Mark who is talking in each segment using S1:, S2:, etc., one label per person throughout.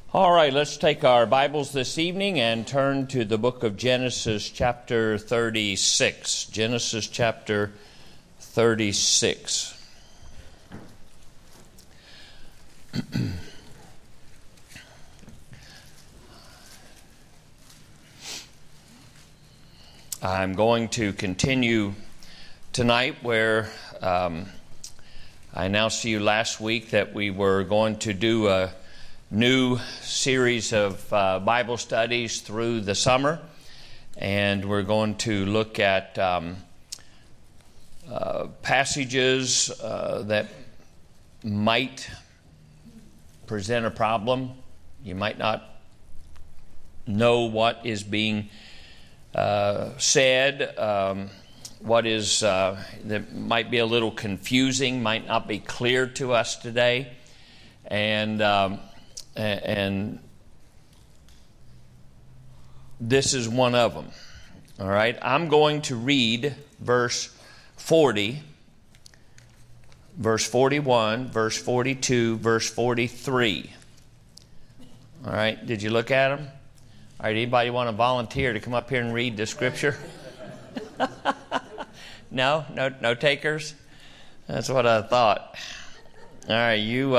S1: All right, let's take our Bibles this evening and turn to the book of Genesis chapter 36. Genesis chapter 36. I'm going to continue tonight where I announced to you last week that we were going to do a new series of Bible studies through the summer, and we're going to look at passages that might present a problem. You might not know what is being said, what is that might be a little confusing, might not be clear to us today, and this is one of them. All right, I'm going to read verse 40, verse 41, verse 42, verse 43. All right, did you look at them? All right, anybody want to volunteer to come up here and read the scripture? No takers? That's what I thought. All right, you...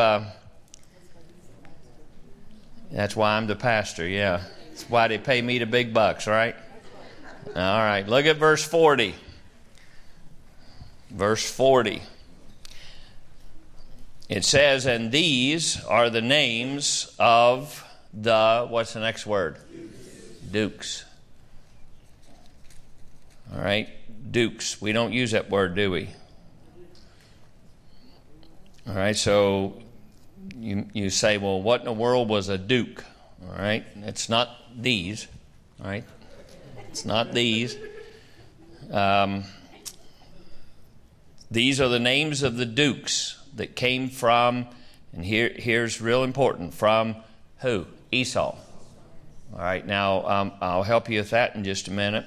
S1: That's why I'm the pastor, yeah. That's why they pay me the big bucks, right? All right, look at verse 40. Verse 40. It says, and these are the names of the, what's the next word? Dukes. All right, dukes. We don't use that word, do we? All right, so you say, well, what in the world was a duke? All right, it's not these. All right, it's not these. These are the names of the dukes that came from, and here's real important, from who? Esau. All right, now I'll help you with that in just a minute.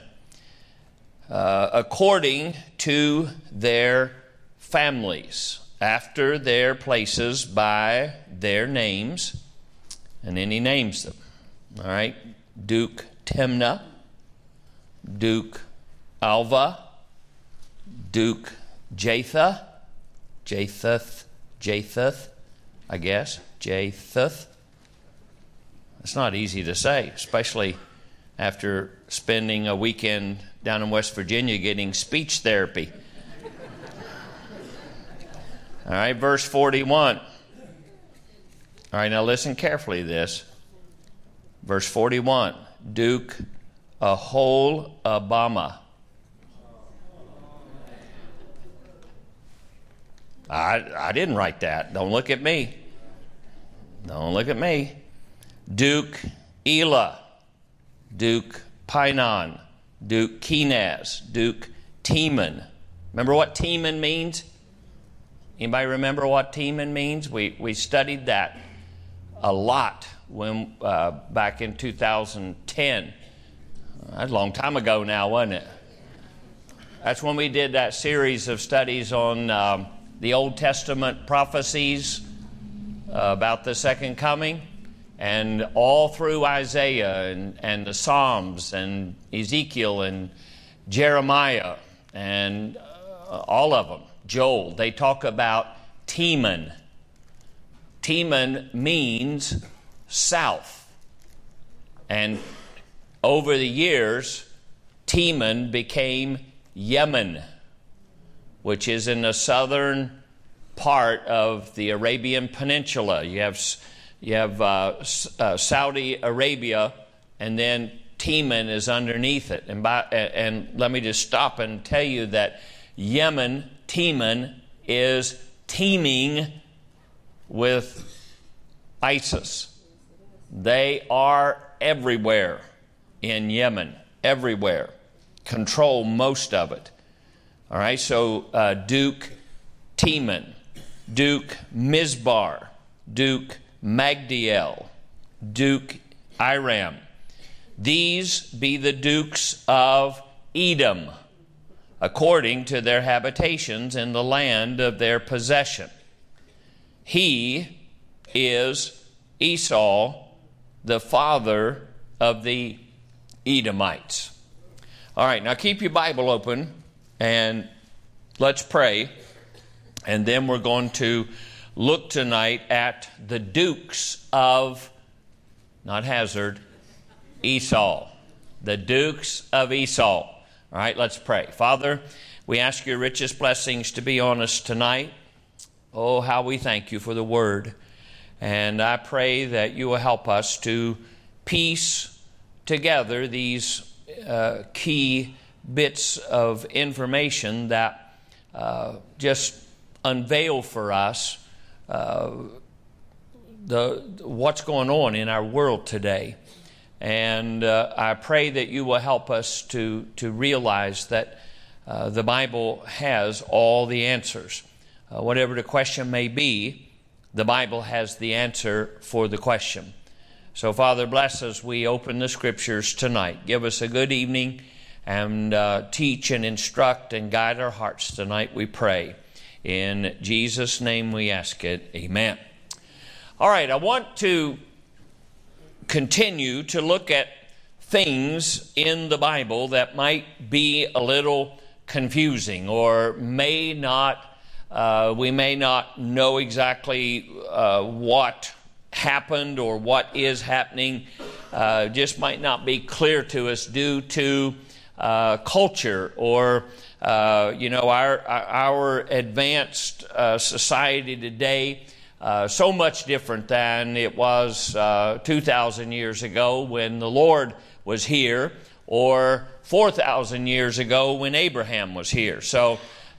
S1: According to their families, after their places by their names, and then he names them. All right, Duke Timnah, Duke Alva, Duke Japheth, I guess, Japheth. It's not easy to say, especially after spending a weekend down in West Virginia getting speech therapy. All right, verse 41. All right, now listen carefully to this. Verse 41, Duke Aholabama. I didn't write that. Don't look at me. Don't look at me. Duke Elah, Duke Pinon, Duke Kenaz, Duke Teman. Remember what Teman means? Anybody remember what Teman means? We studied that a lot when back in 2010. That's a long time ago now, wasn't it? That's when we did that series of studies on the Old Testament prophecies about the second coming, and all through Isaiah and the Psalms and Ezekiel and Jeremiah and all of them. Joel, they talk about Teman. Teman means south. And over the years, Teman became Yemen, which is in the southern part of the Arabian Peninsula. You have Saudi Arabia, and then Teman is underneath it. And let me just stop and tell you that Yemen, Teman, is teeming with ISIS. They are everywhere in Yemen, everywhere. Control most of it. All right, so Duke Teman, Duke Mizbar, Duke Magdiel, Duke Iram. These be the dukes of Edom, according to their habitations in the land of their possession. He is Esau the father of the Edomites. All right, now keep your Bible open and let's pray. And then we're going to look tonight at the dukes of, not Hazard, Esau. The dukes of Esau. All right, let's pray. Father, we ask your richest blessings to be on us tonight. Oh, how we thank you for the word. And I pray that you will help us to piece together these key bits of information that just unveil for us what's going on in our world today. And I pray that you will help us to realize that the Bible has all the answers. Whatever the question may be, the Bible has the answer for the question. So, Father, bless us. We open the Scriptures tonight. Give us a good evening and teach and instruct and guide our hearts tonight, we pray. In Jesus' name we ask it. Amen. All right, I want to continue to look at things in the Bible that might be a little confusing or may not, we may not know exactly what happened or what is happening. Just might not be clear to us due to culture or our advanced society today. So much different than it was 2,000 years ago when the Lord was here, or 4,000 years ago when Abraham was here. So,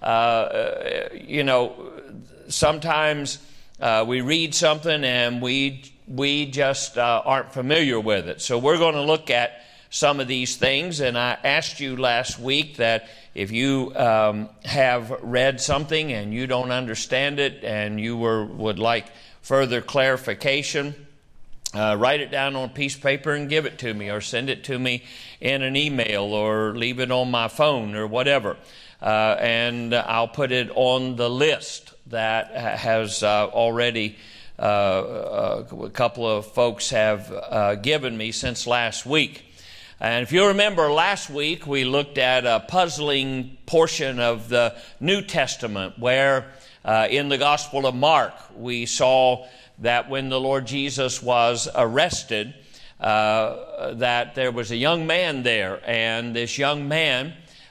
S1: sometimes we read something and we just aren't familiar with it. So we're going to look at some of these things. And I asked you last week that if you have read something and you don't understand it and you would like further clarification, write it down on a piece of paper and give it to me, or send it to me in an email, or leave it on my phone or whatever. And I'll put it on the list that has already a couple of folks have given me since last week. And if you remember, last week we looked at a puzzling portion of the New Testament where in the Gospel of Mark we saw that when the Lord Jesus was arrested, that there was a young man there, and this young man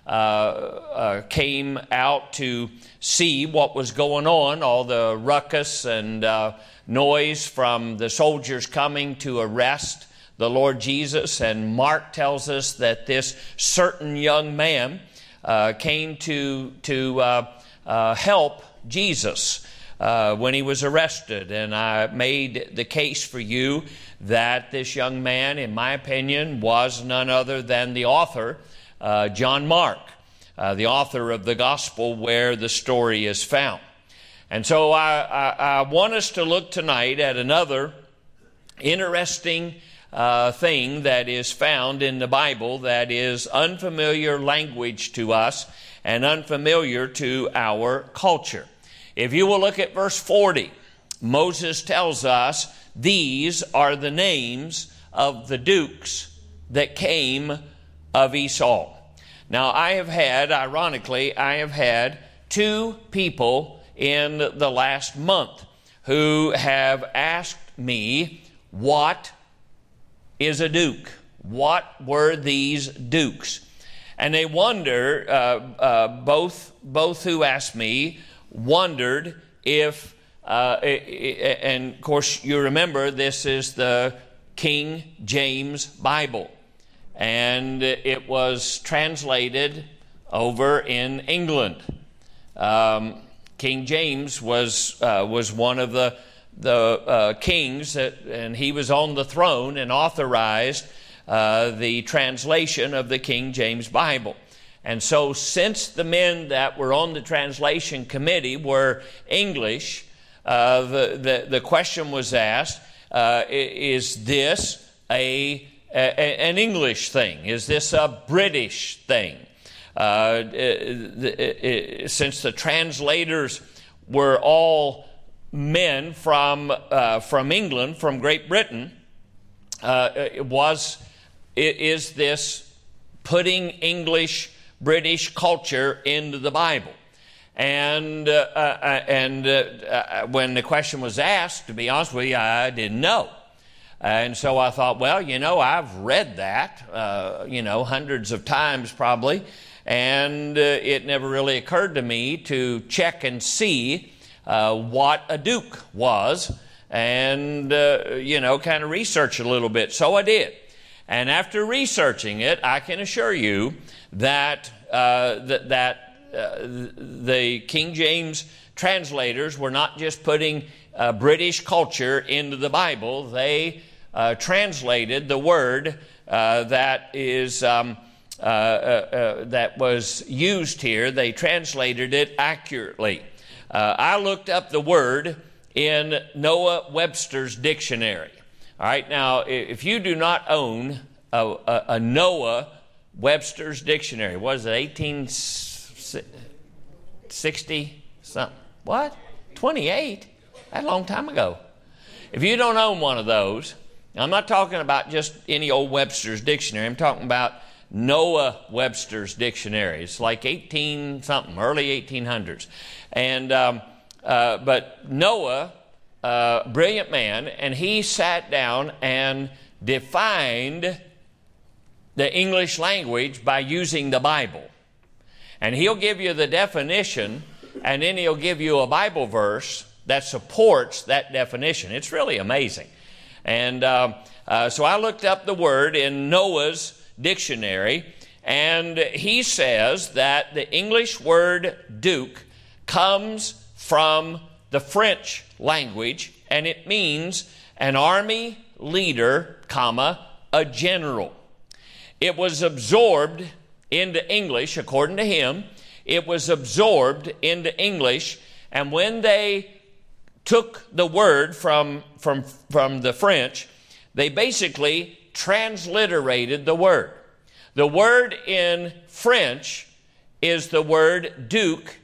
S1: came out to see what was going on, all the ruckus and noise from the soldiers coming to arrest the Lord Jesus. And Mark tells us that this certain young man came to help Jesus when he was arrested. And I made the case for you that this young man, in my opinion, was none other than the author, John Mark, the author of the gospel where the story is found. And so I want us to look tonight at another interesting thing that is found in the Bible that is unfamiliar language to us and unfamiliar to our culture. If you will look at verse 40, Moses tells us these are the names of the dukes that came of Esau. Now, ironically, I have had two people in the last month who have asked me, what is a duke? What were these dukes? And they wonder, both who asked me wondered if, and of course you remember this is the King James Bible. And it was translated over in England. King James was one of the kings, and he was on the throne and authorized the translation of the King James Bible. And so since the men that were on the translation committee were English, the question was asked, is this an English thing? Is this a British thing? Since the translators were all men from England, from Great Britain, is this putting English, British culture into the Bible. And when the question was asked, to be honest with you, I didn't know. And so I thought, well, I've read that, hundreds of times probably, and it never really occurred to me to check and see what a duke was and, kind of research a little bit. So I did. And after researching it, I can assure you that the King James translators were not just putting British culture into the Bible. They translated the word that was used here. They translated it accurately. I looked up the word in Noah Webster's dictionary. All right, now if you do not own a Noah Webster's dictionary, what is it, 1860 something? What? 28? That's a long time ago. If you don't own one of those, I'm not talking about just any old Webster's dictionary. I'm talking about Noah Webster's dictionary. It's like 18 something, early 1800s. And but Noah, brilliant man, and he sat down and defined the English language by using the Bible. And he'll give you the definition, and then he'll give you a Bible verse that supports that definition. It's really amazing. And so I looked up the word in Noah's dictionary, and he says that the English word duke comes from the French language, and it means an army leader, a general. It was absorbed into English, according to him. It was absorbed into English, and when they took the word from the French, they basically transliterated the word. The word in French is the word duke,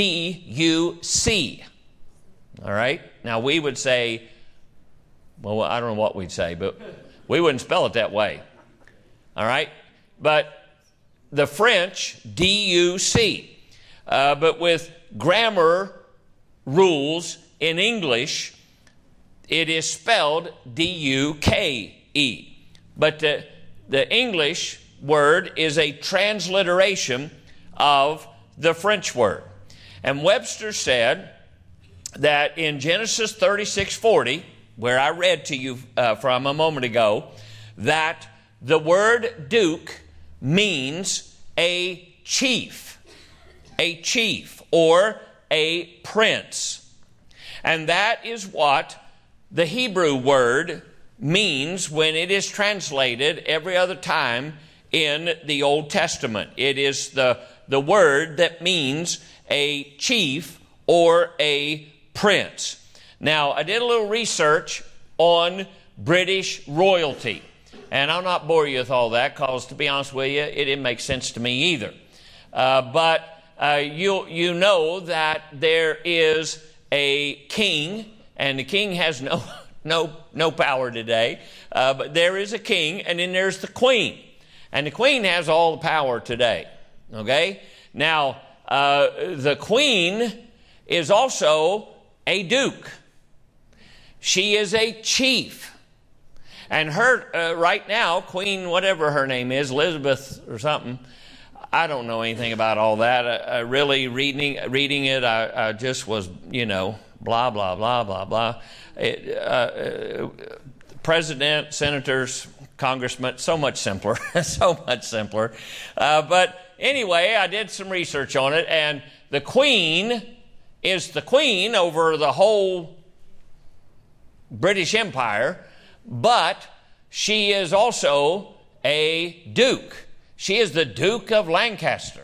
S1: D-U-C. All right? Now we would say, well, I don't know what we'd say, but we wouldn't spell it that way. All right? But the French, D-U-C. But with grammar rules in English, it is spelled D-U-K-E. But the English word is a transliteration of the French word. And Webster said that in Genesis 36:40, where I read to you from a moment ago, that the word duke means a chief or a prince. And that is what the Hebrew word means when it is translated every other time in the Old Testament. It is the word that means a chief or a prince. Now, I did a little research on British royalty, and I'll not bore you with all that because, to be honest with you, it didn't make sense to me either. But you know that there is a king, and the king has no power today, but there is a king, and then there's the queen. And the queen has all the power today, okay? Now, the queen is also a duke. She is a chief. And her, right now, Queen, whatever her name is, Elizabeth or something, I don't know anything about all that. Really, reading it, I just was, blah, blah, blah, blah, blah. President, senators, congressmen, so much simpler, so much simpler. But anyway, I did some research on it, and the queen is the queen over the whole British Empire, but she is also a duke. She is the Duke of Lancaster.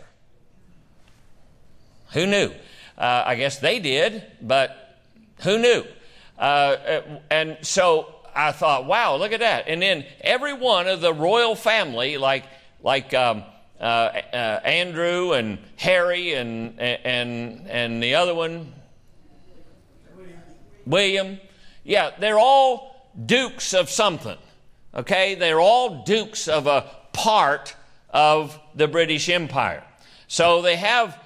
S1: Who knew? I guess they did, but who knew? And so I thought, wow, look at that. And then every one of the royal family, like Andrew and Harry and the other one, William. Yeah, they're all dukes of something. Okay, they're all dukes of a part of the British Empire. So they have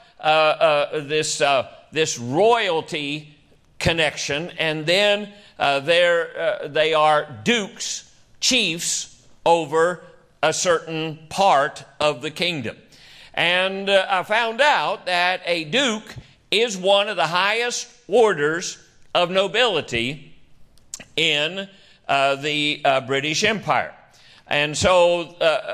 S1: this royalty connection, and then they are dukes, chiefs over a certain part of the kingdom. And I found out that a duke is one of the highest orders of nobility in the British Empire. And so,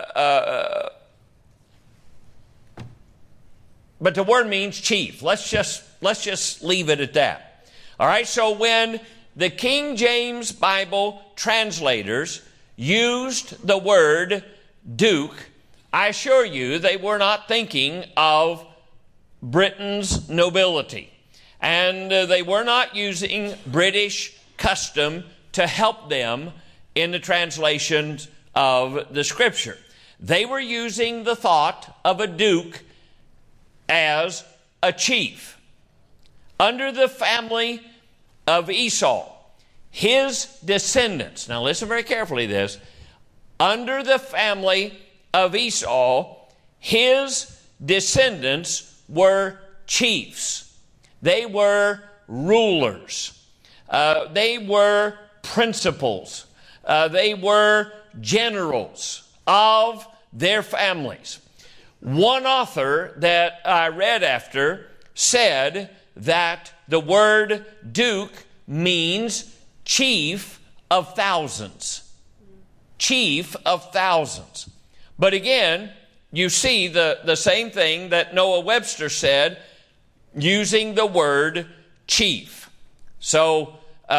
S1: but the word means chief. Let's just leave it at that. All right, so when the King James Bible translators used the word duke, I assure you they were not thinking of Britain's nobility. And they were not using British custom to help them in the translations of the Scripture. They were using the thought of a duke as a chief. Under the family of Esau, his descendants, now listen very carefully to this, under the family of Esau, his descendants were chiefs. They were rulers. They were principals. They were generals of their families. One author that I read after said that the word duke means chief of thousands. Chief of thousands. But again, you see the same thing that Noah Webster said using the word chief. So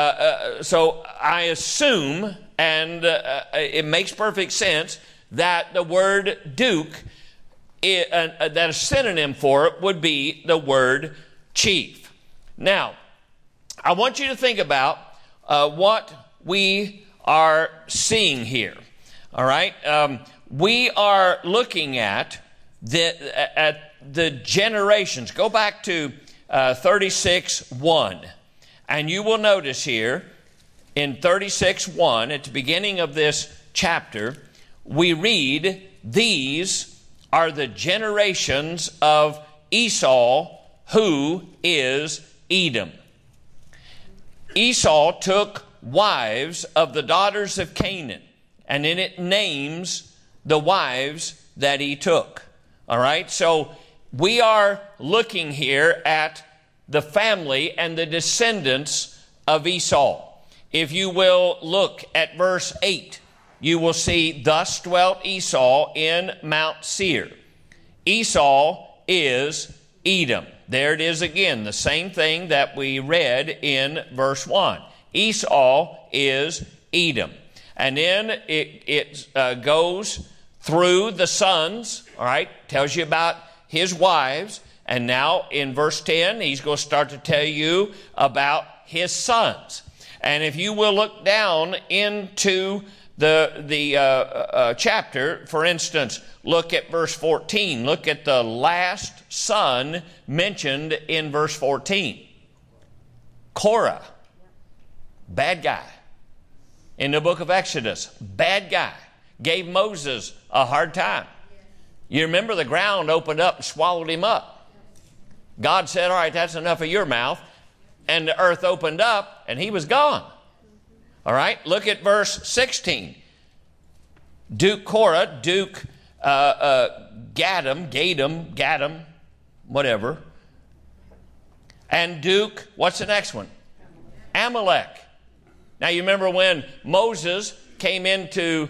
S1: I assume, and it makes perfect sense, that the word duke, that a synonym for it would be the word chief. Now, I want you to think about what we are seeing here. All right? We are looking at the generations. Go back to 36:1, and you will notice here in 36:1, at the beginning of this chapter, we read, "These are the generations of Esau, who is Edom." Esau took wives of the daughters of Canaan, and then it names the wives that he took. All right, so we are looking here at the family and the descendants of Esau. If you will look at verse 8, you will see, "Thus dwelt Esau in Mount Seir." Esau is Edom. There it is again, the same thing that we read in verse 1. Esau is Edom. And then it goes through the sons, all right, tells you about his wives. And now in verse 10, he's going to start to tell you about his sons. And if you will look down into the chapter, for instance, look at verse 14. Look at the last son mentioned in verse 14. Korah, bad guy. In the book of Exodus, bad guy. Gave Moses a hard time. You remember the ground opened up and swallowed him up. God said, all right, that's enough of your mouth. And the earth opened up and he was gone. All right, look at verse 16. Duke Korah, Duke Gaddam, whatever. And Duke, what's the next one? Amalek. Now you remember when Moses came into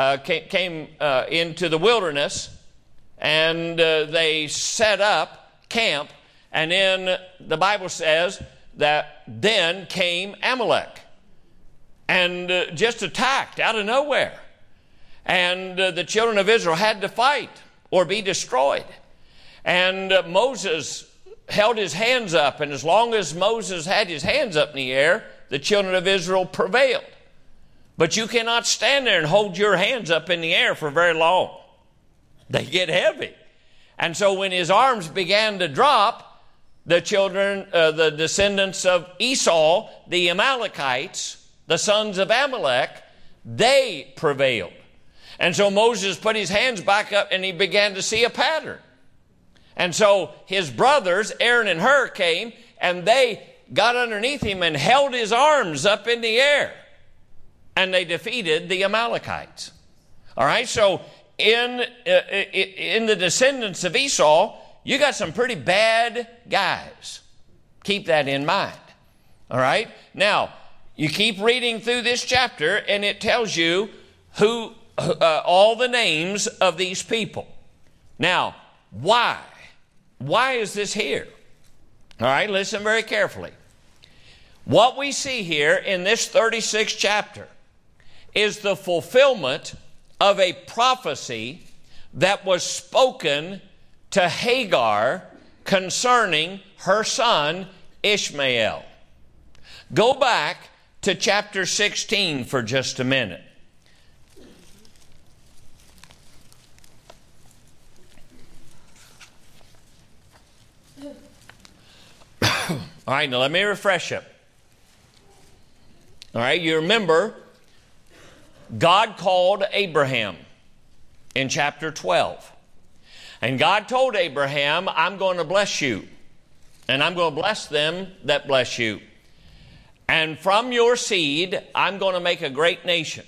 S1: the wilderness, and they set up camp, and then the Bible says that then came Amalek and just attacked out of nowhere. And the children of Israel had to fight or be destroyed. And Moses held his hands up, and as long as Moses had his hands up in the air, the children of Israel prevailed. But you cannot stand there and hold your hands up in the air for very long. They get heavy. And so when his arms began to drop, the children, the descendants of Esau, the Amalekites, the sons of Amalek, They prevailed. And so Moses put his hands back up and he began to see a pattern. And so his brothers, Aaron and Hur, came and they got underneath him and held his arms up in the air. And they defeated the Amalekites. All right, so in the descendants of Esau, you got some pretty bad guys. Keep that in mind. All right, now you keep reading through this chapter and it tells you who all the names of these people. Now, why? Why is this here? All right, listen very carefully. What we see here in this 36th chapter is the fulfillment of a prophecy that was spoken to Hagar concerning her son Ishmael. Go back to chapter 16 for just a minute. All right, now let me refresh you. All right, you remember God called Abraham in chapter 12. And God told Abraham, I'm going to bless you. And I'm going to bless them that bless you. And from your seed, I'm going to make a great nation.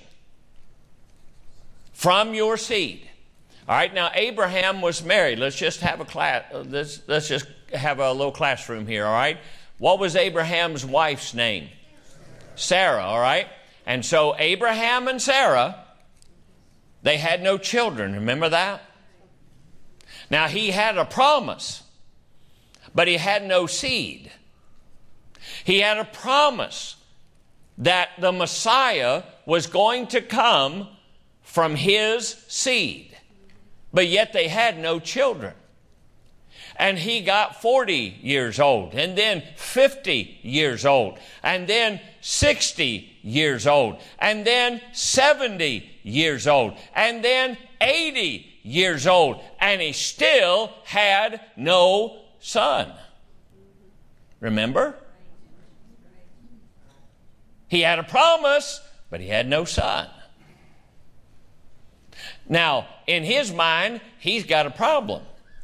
S1: From your seed. All right, now Abraham was married. Let's just have a class. Let's just have a little classroom here, all right? What was Abraham's wife's name? Sarah, all right? And so Abraham and Sarah, they had no children. Remember that? Now he had a promise, but he had no seed. He had a promise that the Messiah was going to come from his seed, but yet they had no children. And he got 40 years old, and then 50 years old, and then 60 years old, and then 70 years old, and then 80 years old, and he still had no son. Remember? He had a promise, but he had no son. Now, in his mind, he's got a problem.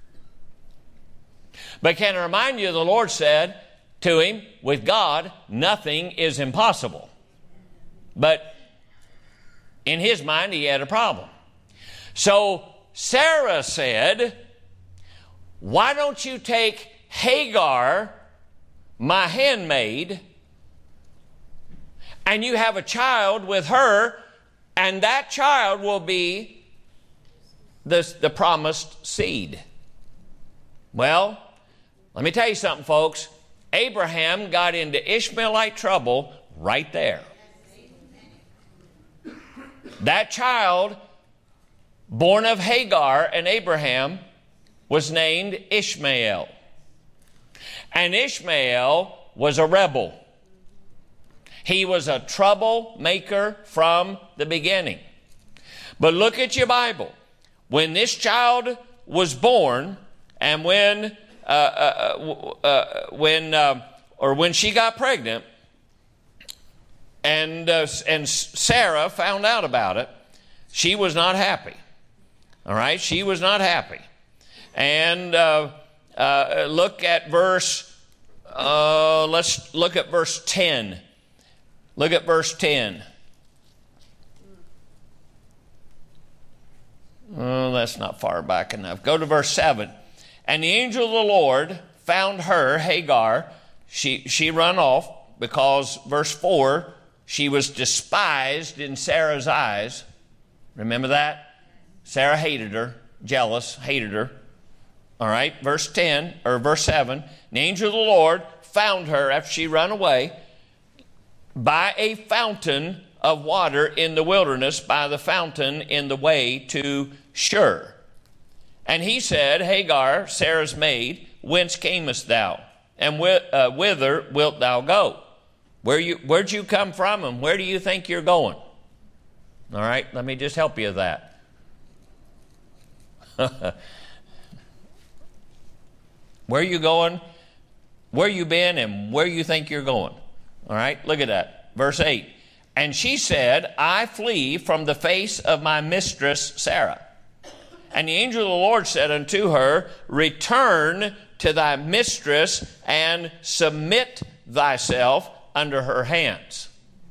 S1: But can I remind you, the Lord said to him, with God, nothing is impossible. But in his mind, he had a problem. So Sarah said, why don't you take Hagar, my handmaid, and you have a child with her, and that child will be the promised seed. Well, let me tell you something, folks. Abraham got into Ishmaelite trouble right there. That child, born of Hagar and Abraham, was named Ishmael. And Ishmael was a rebel. He was a troublemaker from the beginning. But look at your Bible. When this child was born, and when she got pregnant, and Sarah found out about it, she was not happy. All right, she was not happy. And look at verse. Let's look at verse 10. Look at verse 10. Oh, that's not far back enough. Go to verse 7. And the angel of the Lord found her, Hagar. She run off because, verse 4, she was despised in Sarah's eyes. Remember that? Sarah hated her, jealous, hated her. All right, verse 10, or verse 7. The angel of the Lord found her after she run away by a fountain of water in the wilderness, by the fountain in the way to Shur. And he said, Hagar, Sarah's maid, whence camest thou? And whither wilt thou go? Where'd you come from, and where do you think you're going? All right, let me just help you with that. Where are you going? Where you been, and where you think you're going? All right, look at that. Verse 8. And she said, I flee from the face of my mistress Sarah. And the angel of the Lord said unto her, return to thy mistress and submit thyself under her hands.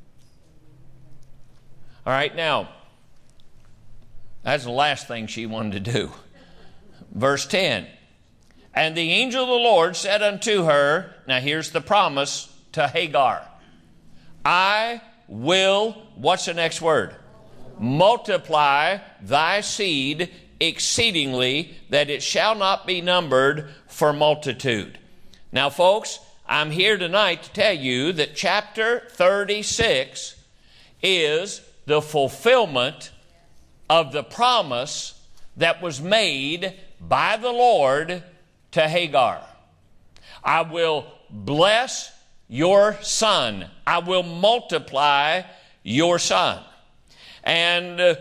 S1: All right, now, that's the last thing she wanted to do. Verse 10. And the angel of the Lord said unto her, now here's the promise to Hagar. I will, what's the next word? Multiply thy seed exceedingly, that it shall not be numbered for multitude. Now, folks, I'm here tonight to tell you that chapter 36 is the fulfillment of the promise that was made by the Lord to Hagar. I will bless your son. I will multiply your son. And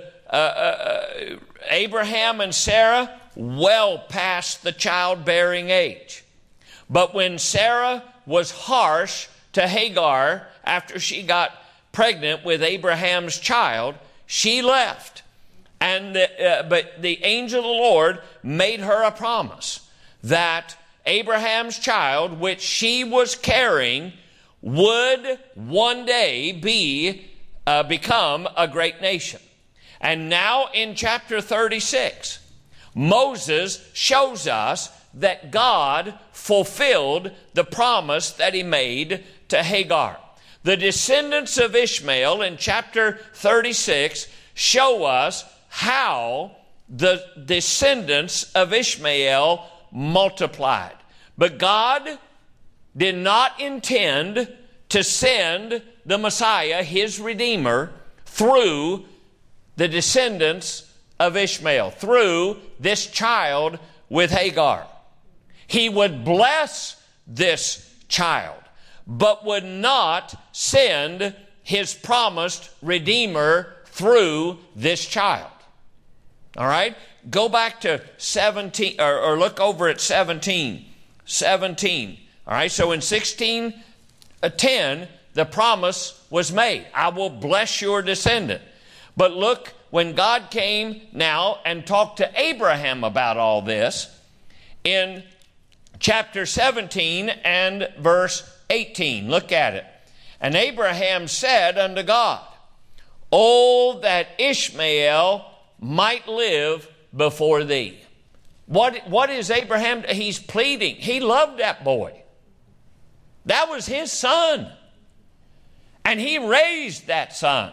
S1: Abraham and Sarah well past the childbearing age. But when Sarah was harsh to Hagar after she got pregnant with Abraham's child, she left. And but the angel of the Lord made her a promise that Abraham's child, which she was carrying, would one day become a great nation. And now in chapter 36, Moses shows us that God fulfilled the promise that he made to Hagar. The descendants of Ishmael in chapter 36 show us how the descendants of Ishmael multiplied. But God did not intend to send the Messiah, his Redeemer, through the descendants of Ishmael, through this child with Hagar. He would bless this child, but would not send his promised Redeemer through this child. All right? Go back to 17, or look over at 17. 17. All right, so in 16:10, the promise was made. I will bless your descendant. But look, when God came now and talked to Abraham about all this, in chapter 17 and verse 18, look at it. And Abraham said unto God, oh, that Ishmael might live before thee. What is Abraham? He's pleading. He loved that boy. That was his son. And he raised that son.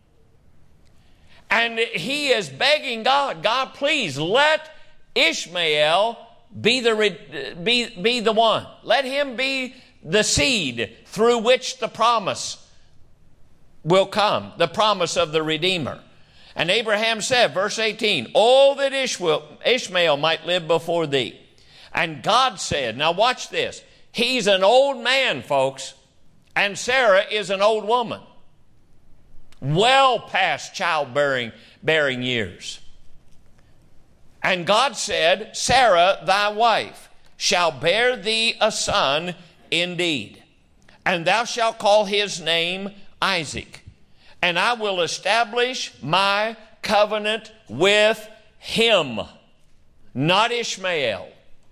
S1: And he is begging God, God, please let Ishmael be the one. Let him be the seed through which the promise will come, the promise of the Redeemer. And Abraham said, verse 18, oh, that Ishmael might live before thee. And God said, now watch this. He's an old man, folks, and Sarah is an old woman, well past childbearing years. And God said, Sarah, thy wife, shall bear thee a son indeed, and thou shalt call his name Isaac. And I will establish my covenant with him, not Ishmael.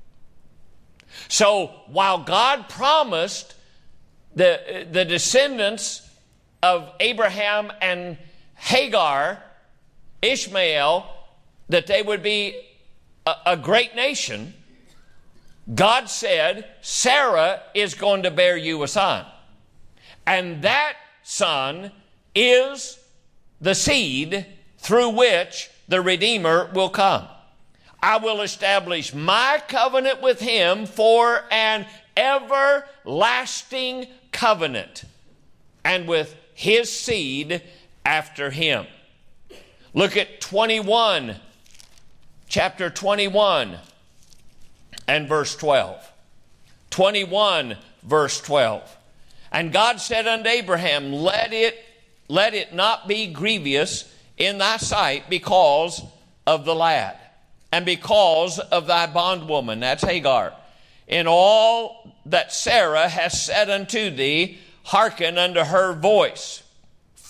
S1: So while God promised the descendants of Abraham and Hagar, Ishmael, that they would be a great nation, God said, Sarah is going to bear you a son. And that son is the seed through which the Redeemer will come. I will establish my covenant with him for an everlasting covenant, and with his seed after him. Look at 21, chapter 21 and verse 12. 21 verse 12. And God said unto Abraham, let it not be grievous in thy sight because of the lad, and because of thy bondwoman, that's Hagar. In all that Sarah has said unto thee, hearken unto her voice.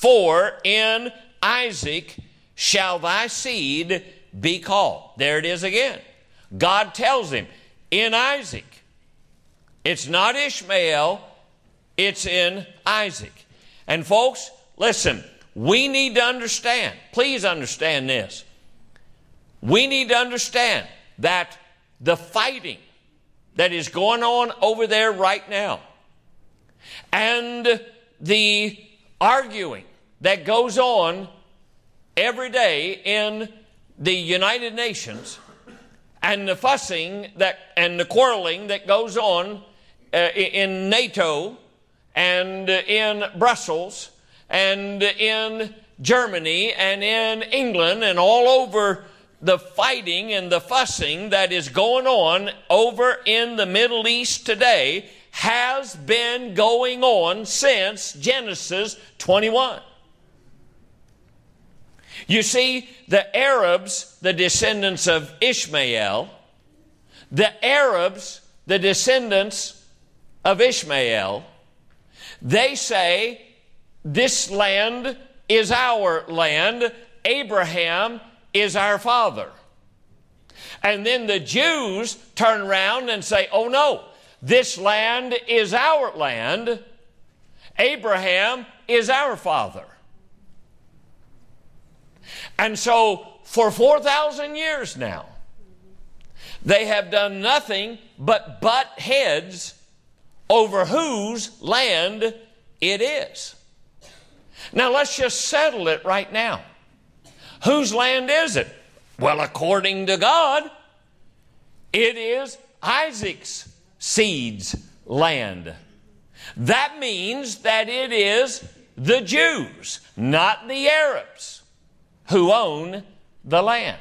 S1: for in Isaac shall thy seed be called. There it is again. God tells him, in Isaac. It's not Ishmael, it's in Isaac. And folks, listen, we need to understand, please understand this. We need to understand that the fighting that is going on over there right now and the arguing that goes on every day in the United Nations and the fussing and the quarreling that goes on in NATO and in Brussels and in Germany and in England and all over, the fighting and the fussing that is going on over in the Middle East today has been going on since Genesis 21. You see, the Arabs, the descendants of Ishmael, the Arabs, the descendants of Ishmael, they say, this land is our land, Abraham is our father. And then the Jews turn around and say, oh no, this land is our land, Abraham is our father. And so for 4,000 years now, they have done nothing but butt heads over whose land it is. Now let's just settle it right now. Whose land is it? Well, according to God, it is Isaac's seed's land. That means that it is the Jews, not the Arabs, who own the land.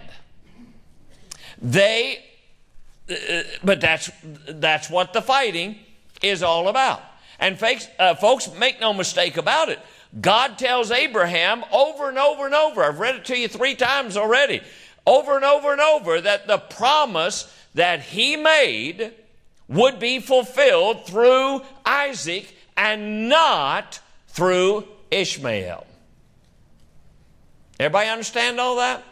S1: But that's what the fighting is all about. And folks, make no mistake about it. God tells Abraham over and over and over, I've read it to you 3 times already, over and over and over, that the promise that he made would be fulfilled through Isaac and not through Ishmael. Everybody understand all that?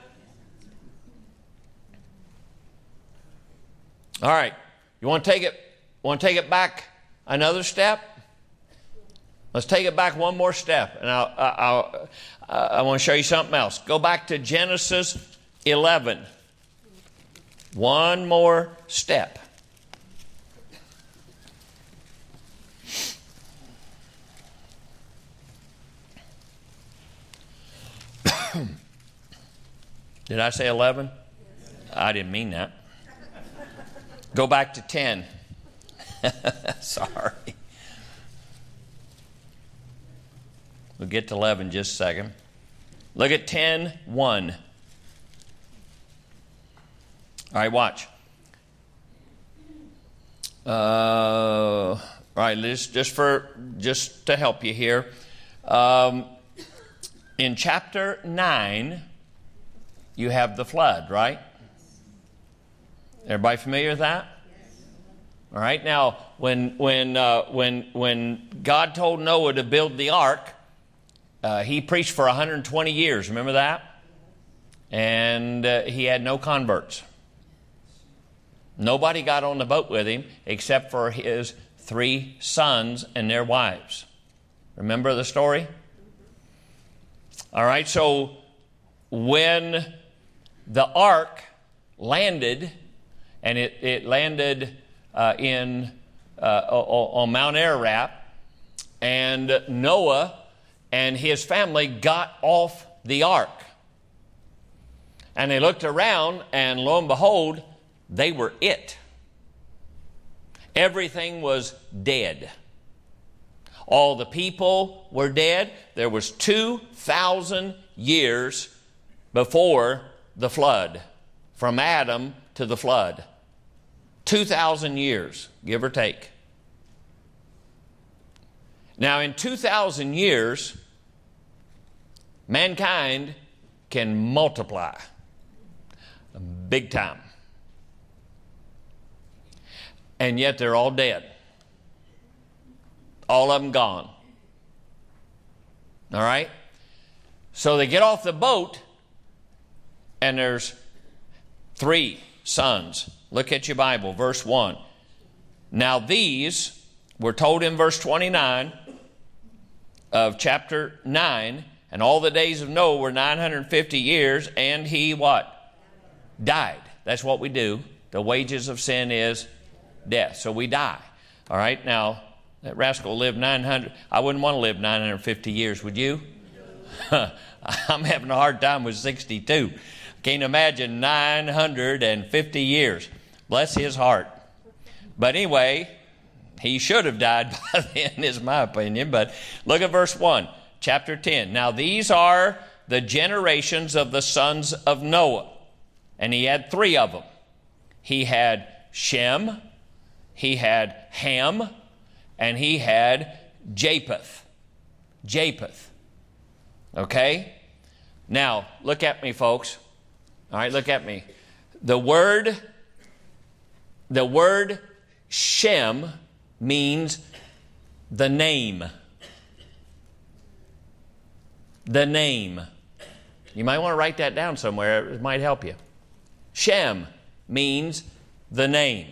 S1: All right. You want to take it back another step? Let's take it back one more step, and I want to show you something else. Go back to Genesis 11. One more step. Did I say 11? I didn't mean that. Go back to 10. Sorry. We'll get to 11 in just a second. Look at 10:1. All right, watch. All right, just to help you here. In chapter 9, you have the flood, right? Everybody familiar with that? All right. Now, when God told Noah to build the ark, he preached for 120 years. Remember that? And he had no converts. Nobody got on the boat with him except for his 3 sons and their wives. Remember the story? All right. So when the ark landed, and it landed on Mount Ararat, and Noah and his family got off the ark. And they looked around, and lo and behold, they were it. Everything was dead. All the people were dead. There was 2,000 years before the flood, from Adam to the flood. 2,000 years, give or take. Now, in 2,000 years, mankind can multiply big time. And yet they're all dead. All of them gone. All right? So they get off the boat, and there's 3 sons. Look at your Bible, verse 1. Now these were told in verse 29 of chapter 9, and all the days of Noah were 950 years, and he what? Died. That's what we do. The wages of sin is death. So we die. All right, now, that rascal lived 900. I wouldn't want to live 950 years, would you? I'm having a hard time with 62. Can't imagine 950 years. Bless his heart. But anyway, he should have died by then, is my opinion. But look at verse 1, chapter 10. Now these are the generations of the sons of Noah. And he had 3 of them. He had Shem, he had Ham, and he had Japheth. Japheth. Okay? Now, look at me, folks. All right, look at me. The word Shem means the name. The name. You might want to write that down somewhere. It might help you. Shem means the name.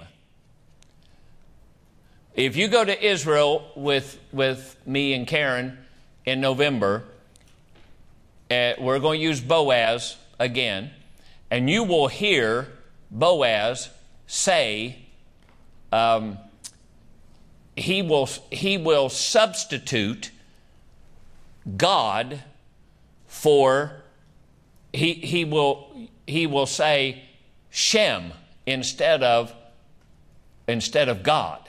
S1: If you go to Israel with me and Karen in November, we're going to use Boaz again, and you will hear Boaz say, he will substitute God for, he will say Shem instead of God.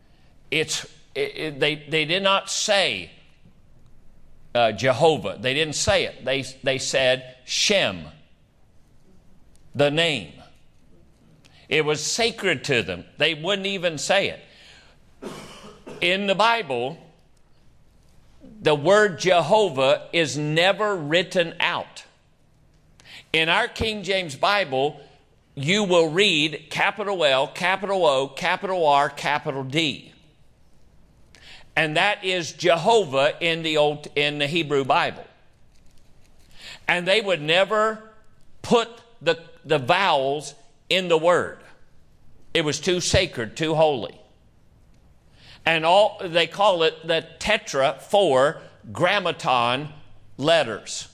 S1: They did not say Jehovah. They didn't say it. They said Shem, the name. It was sacred to them. They wouldn't even say it. In the Bible, the word Jehovah is never written out. In our King James Bible, you will read capital L, capital O, capital R, capital D. And that is Jehovah in the Hebrew Bible. And they would never put the vowels in the word. It was too sacred, too holy. And they call it the tetra, 4 grammaton letters.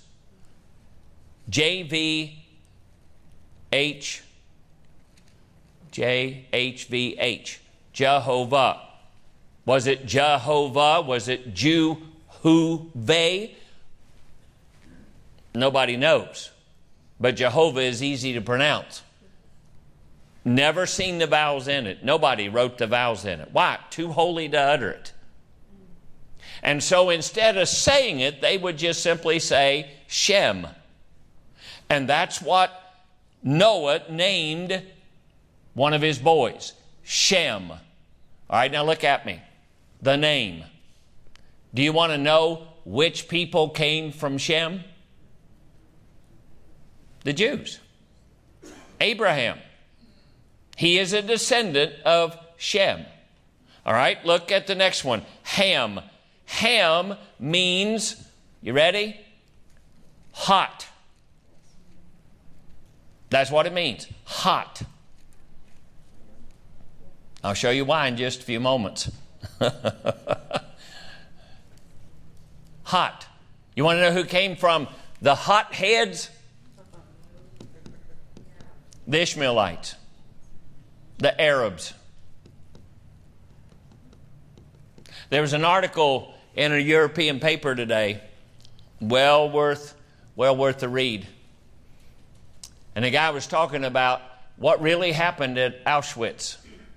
S1: JVH, JHVH, Jehovah. Was it Jehovah? Was it Jehovah? Nobody knows. But Jehovah is easy to pronounce. Never seen the vowels in it. Nobody wrote the vowels in it. Why? Too holy to utter it. And so instead of saying it, they would just simply say Shem. And that's what Noah named one of his boys, Shem. All right, now look at me. The name. Do you want to know which people came from Shem? The Jews. Abraham. He is a descendant of Shem. All right, look at the next one. Ham. Ham means, you ready? Hot. That's what it means. Hot. I'll show you why in just a few moments. Hot. You want to know who came from the hotheads? The Ishmaelites. The Arabs. There was an article in a European paper today, well worth the read. And the guy was talking about what really happened at Auschwitz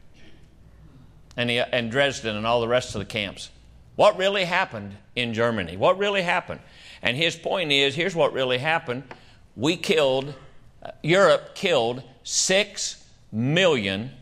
S1: and Dresden and all the rest of the camps. What really happened in Germany? What really happened? And his point is, here's what really happened. Europe killed 6 million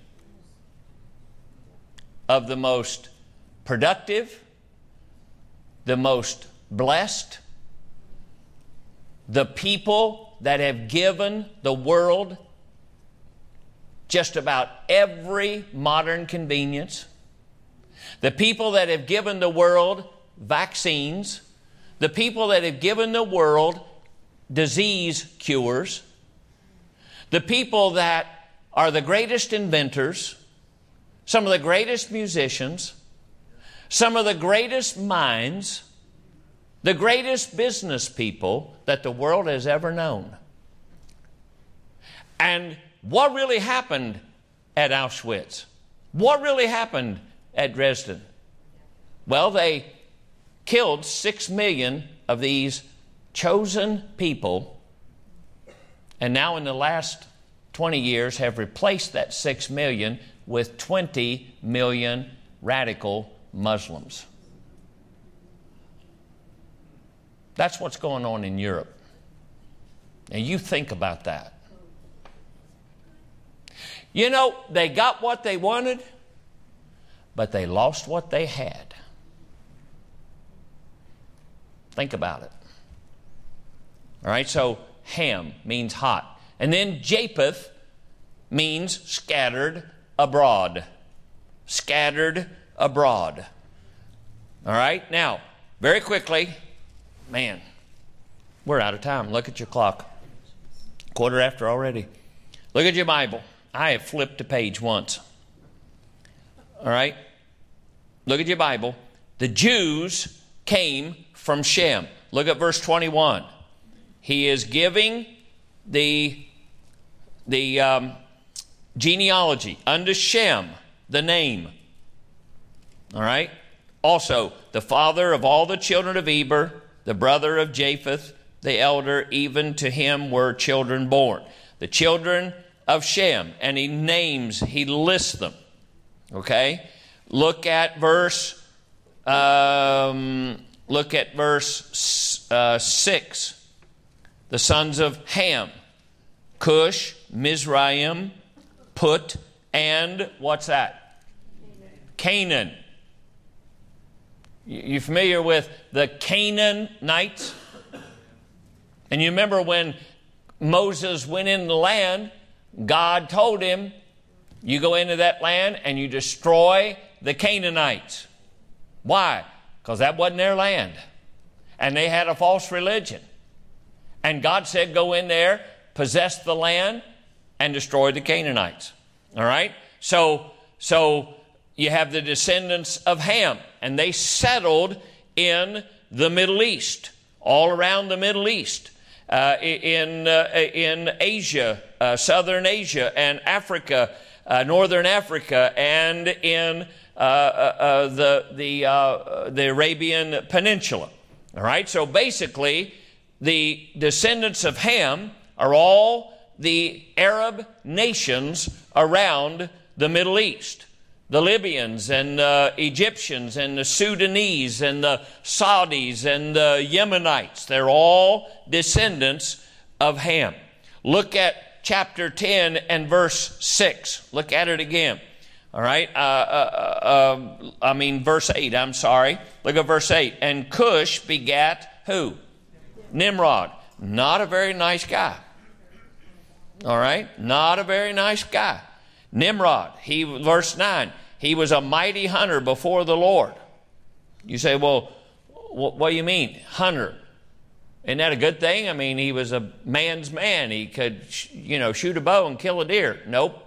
S1: of the most productive, the most blessed, the people that have given the world just about every modern convenience, the people that have given the world vaccines, the people that have given the world disease cures, the people that are the greatest inventors, some of the greatest musicians, some of the greatest minds, the greatest business people that the world has ever known. And what really happened at Auschwitz? What really happened at Dresden? Well, they killed 6 million of these chosen people, and now in the last 20 years have replaced that 6 million with 20 million radical Muslims. That's what's going on in Europe. And you think about that. You know, they got what they wanted, but they lost what they had. Think about it. All right, so Ham means hot. And then Japheth means scattered abroad. Scattered abroad. All right, now, very quickly, man, we're out of time. Look at your clock. 1:15 already. Look at your Bible. I have flipped a page once. All right? Look at your Bible. The Jews came from Shem. Look at verse 21. He is giving the genealogy unto Shem, the name. All right? Also, the father of all the children of Eber, the brother of Japheth, the elder, even to him were children born. The children of Shem, and he lists them. Okay? Look at verse 6. The sons of Ham, Cush, Mizraim, Put, and what's that? Canaan. You familiar with the Canaanites? And you remember when Moses went in the land, God told him, you go into that land and you destroy the Canaanites. Why? Because that wasn't their land. And they had a false religion. And God said, go in there, possess the land, and destroy the Canaanites. All right? So you have the descendants of Ham, and they settled in the Middle East, all around the Middle East, in Asia, Southern Asia, and Africa, Northern Africa, and in the Arabian Peninsula. All right? So basically, the descendants of Ham are all the Arab nations around the Middle East. The Libyans and the Egyptians and the Sudanese and the Saudis and the Yemenites. They're all descendants of Ham. Look at chapter 10 and verse 6. Look at it again. All right? Verse 8, I'm sorry. Look at verse 8. And Cush begat who? Nimrod. Not a very nice guy. All right? Not a very nice guy. Nimrod, verse 9, he was a mighty hunter before the Lord. You say, well, what do you mean, hunter? Isn't that a good thing? I mean, he was a man's man. He could, shoot a bow and kill a deer. Nope.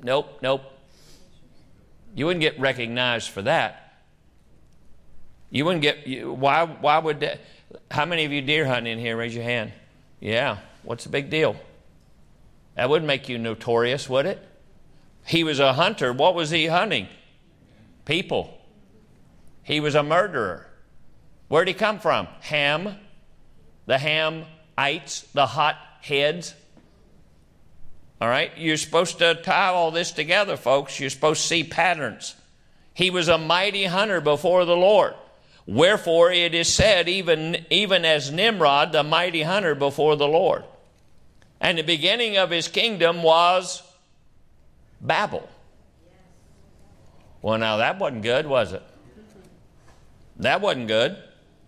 S1: You wouldn't get recognized for that. You wouldn't get, why would that? How many of you deer hunting in here? Raise your hand. Yeah, what's the big deal? That wouldn't make you notorious, would it? He was a hunter. What was he hunting? People. He was a murderer. Where'd he come from? Ham. The Hamites, the hot heads. All right? You're supposed to tie all this together, folks. You're supposed to see patterns. He was a mighty hunter before the Lord. Wherefore it is said, even as Nimrod, the mighty hunter before the Lord. And the beginning of his kingdom was Babel. Well, now that wasn't good, was it? That wasn't good.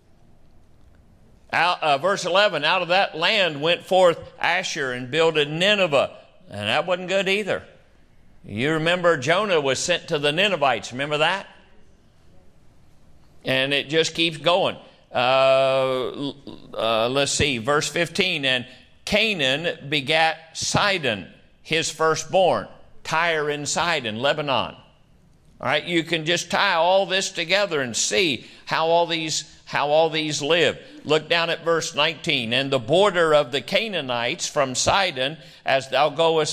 S1: Verse 11, out of that land went forth Asher and builded Nineveh. And that wasn't good either. You remember Jonah was sent to the Ninevites. Remember that? And it just keeps going. Let's see, verse 15. And Canaan begat Sidon, his firstborn. Tyre and Sidon, Lebanon. All right, you can just tie all this together and see how all these live. Look down at verse 19. And the border of the Canaanites from Sidon, as thou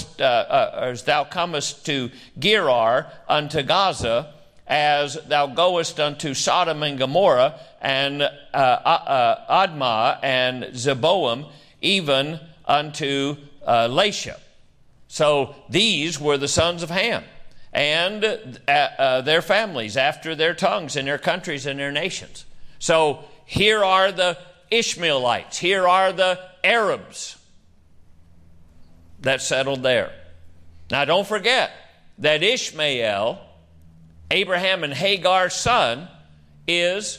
S1: comest to Gerar unto Gaza, as thou goest unto Sodom and Gomorrah, and Admah and Zeboim, even unto Lasha. So these were the sons of Ham, and their families after their tongues and their countries and their nations. So here are the Ishmaelites. Here are the Arabs that settled there. Now don't forget that Ishmael, Abraham and Hagar's son, is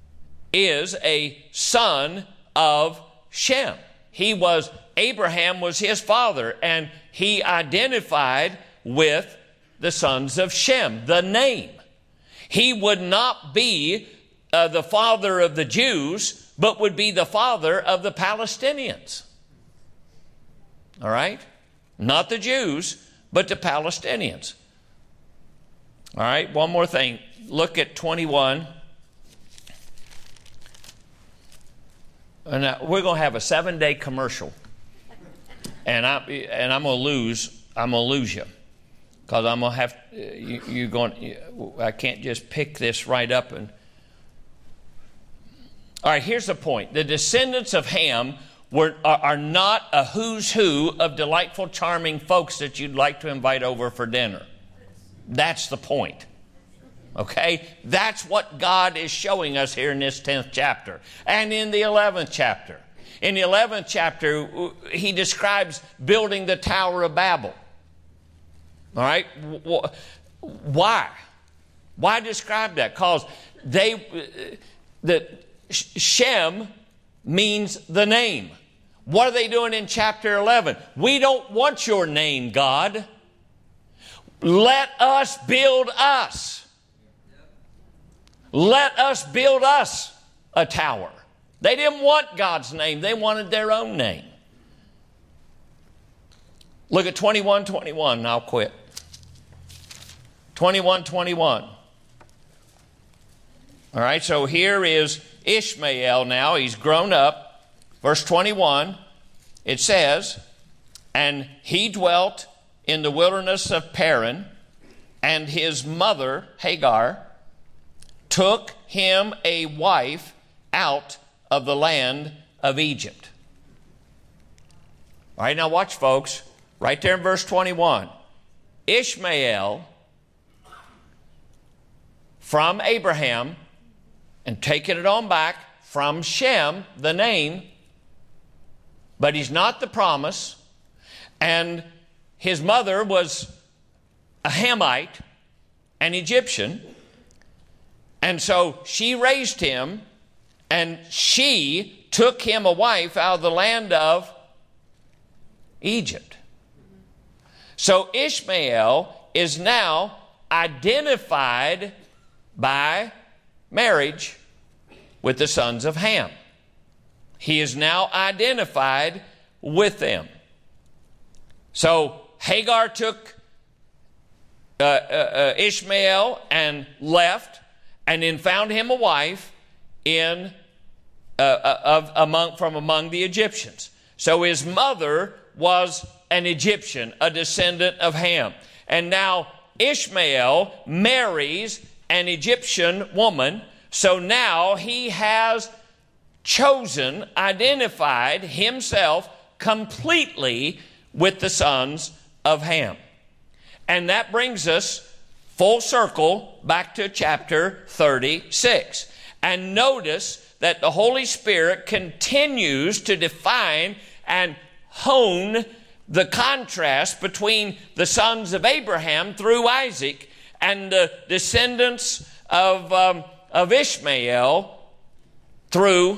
S1: a son of Shem. Abraham was his father, and he identified with the sons of Shem, the name. He would not be the father of the Jews, but would be the father of the Palestinians. All right? Not the Jews, but the Palestinians. All right, one more thing. Look at 21. And we're going to have a 7-day commercial. And I'm going to lose you. Because I'm going to have, I can't just pick this right up. All right, here's the point. The descendants of Ham are not a who's who of delightful, charming folks that you'd like to invite over for dinner. That's the point. Okay? That's what God is showing us here in this 10th chapter. And in the 11th chapter. In the 11th chapter, he describes building the Tower of Babel. All right? Why? Why describe that? Because Shem means the name. What are they doing in chapter 11? We don't want your name, God. Let us build us. Let us build us a tower. They didn't want God's name. They wanted their own name. Look at 21:21, and I'll quit. 21:21. All right, so here is Ishmael now. He's grown up. Verse 21, it says, and he dwelt in the wilderness of Paran, and his mother, Hagar, took him a wife out of the land of Egypt. All right, now watch, folks. Right there in verse 21. Ishmael from Abraham, and taking it on back from Shem, the name, but he's not the promise, and his mother was a Hamite, an Egyptian, and so she raised him, and she took him a wife out of the land of Egypt. So Ishmael is now identified by marriage with the sons of Ham. He is now identified with them. So Hagar took Ishmael and left, and then found him a wife from among the Egyptians. So his mother was an Egyptian, a descendant of Ham. And now Ishmael marries an Egyptian woman. So now he has chosen, identified himself completely with the sons of Ham. And that brings us full circle back to chapter 36. And notice that the Holy Spirit continues to define and hone the contrast between the sons of Abraham through Isaac and the descendants of Ishmael through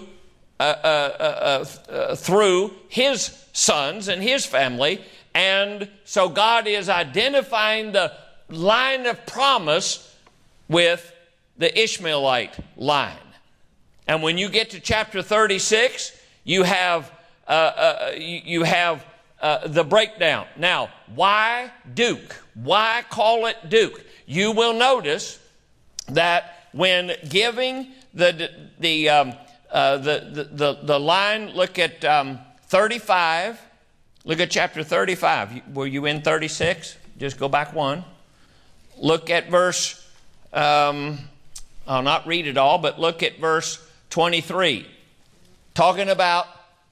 S1: his sons and his family. And so God is identifying the line of promise with the Ishmaelite line. And when you get to chapter 36, you have the breakdown. Now, why Duke? Why call it Duke? You will notice that when giving the line, look at 35. Look at chapter 35. Were you in 36? Just go back one. Look at verse, I'll not read it all, but look at verse 23. Talking about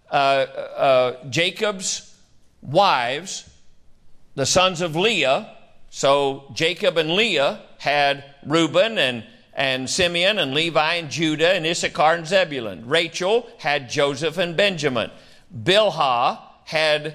S1: Jacob's wives, the sons of Leah. So Jacob and Leah had Reuben and Simeon and Levi and Judah and Issachar and Zebulun. Rachel had Joseph and Benjamin. Bilhah had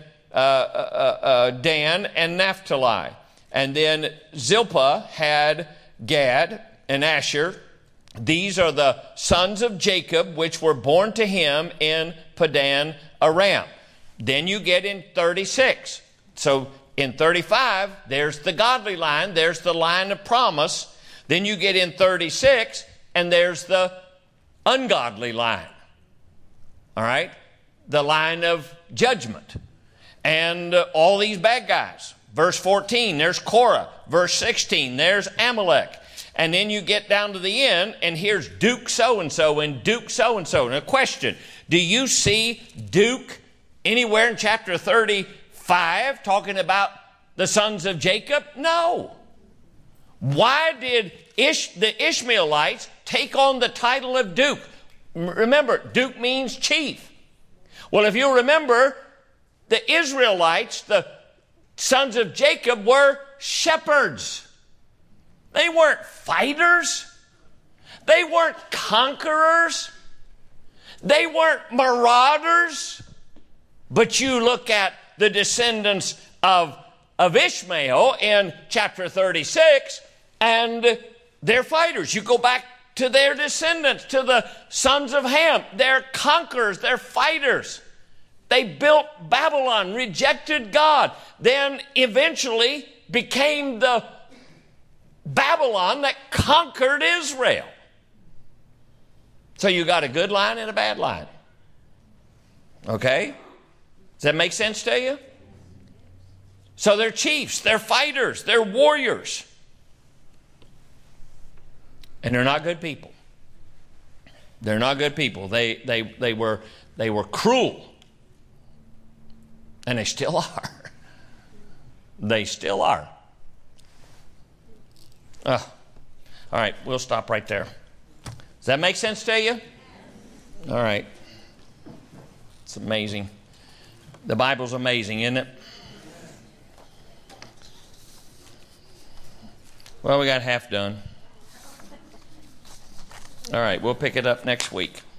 S1: Dan and Naphtali. And then Zilpah had Gad and Asher. These are the sons of Jacob, which were born to him in Padan Aram. Then you get in 36. So in 35, there's the godly line. There's the line of promise. Then you get in 36, and there's the ungodly line. All right? The line of judgment. And all these bad guys. Verse 14, there's Korah. Verse 16, there's Amalek. And then you get down to the end, and here's Duke so-and-so and Duke so-and-so. Now, question, do you see Duke anywhere in chapter 35 talking about the sons of Jacob? No. Why did the Ishmaelites take on the title of Duke? Remember, Duke means chief. Well, if you remember, the Israelites, the sons of Jacob, were shepherds. They weren't fighters. They weren't conquerors. They weren't marauders. But you look at the descendants of Ishmael in chapter 36, and they're fighters. You go back to their descendants, to the sons of Ham. They're conquerors. They're fighters. They built Babylon, rejected God, then eventually became the Babylon that conquered Israel. So you got a good line and a bad line. Okay? Does that make sense to you? So they're chiefs, they're fighters, they're warriors. And they're not good people. They're not good people. They were cruel. And they still are. They still are. All right, we'll stop right there. Does that make sense to you? All right. It's amazing. The Bible's amazing, isn't it? Well, we got half done. All right, we'll pick it up next week.